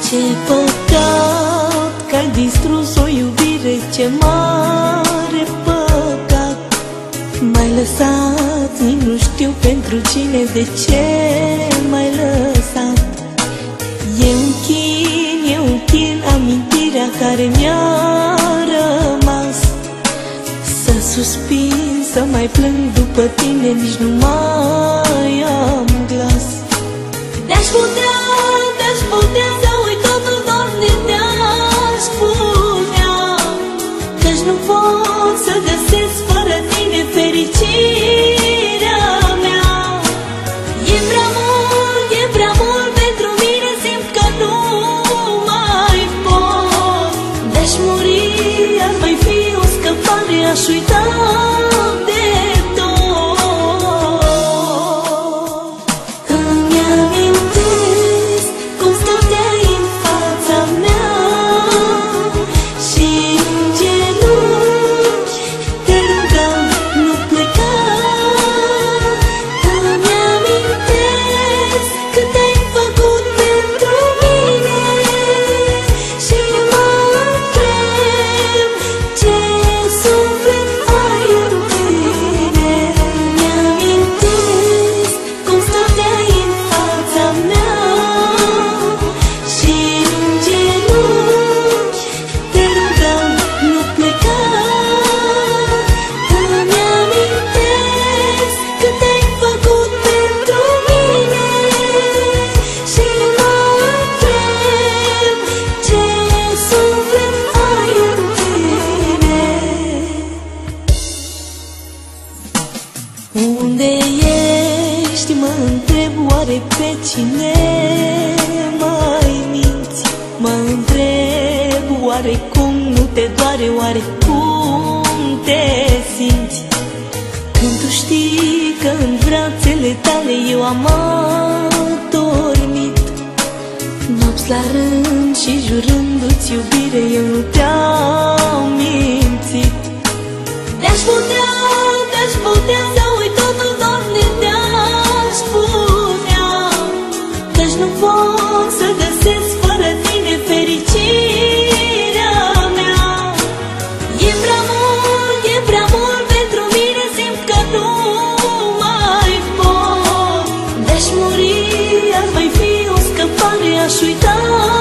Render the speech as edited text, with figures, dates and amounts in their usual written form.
Ce păcat că ai distrus o iubire, ce mare păcat. M-ai lăsat, nici nu știu pentru cine, de ce m-ai lăsat. Eu închin amintirea care mi-a rămas. Să suspin, să mai plâng după tine, nici nu mai am glas. De-aș putea să uit totul, Doamne, te-aș putea, căci nu pot să găsesc fără tine fericirea mea. E prea mult pentru mine, simt că nu mai pot. De-aș muri, ar mai fi o scăpare, aș uita de tot. Îmi amintesc cum stăteai în fața mea și în genunchi te rugam, nu pleca. Îmi amintesc cât ai făcut pentru mine și mă întreb ce suflet ai în tine. Îmi amintesc cum stăteai în fața mea și în genunchi te rugam, nu pleca. Îmi amintesc cât ai făcut pentru mine și mă întreb ce suflet ai în tine. Unde ești, mă întreb, oare pe cine mai minți? Mă întreb, oare cum nu te doare, oare cum te simți? Când tu știi că în brațele tale eu am adormit, nopți la rând și jurându-ți iubire, eu nu te-am mințit. De-aș putea să uit totul, Doamne, te-aș putea, căci nu pot să găsesc fără tine fericirea mea. E prea mult pentru mine, simt că nu mai pot. De-aș muri, ar mai fi o scăpare, aș uita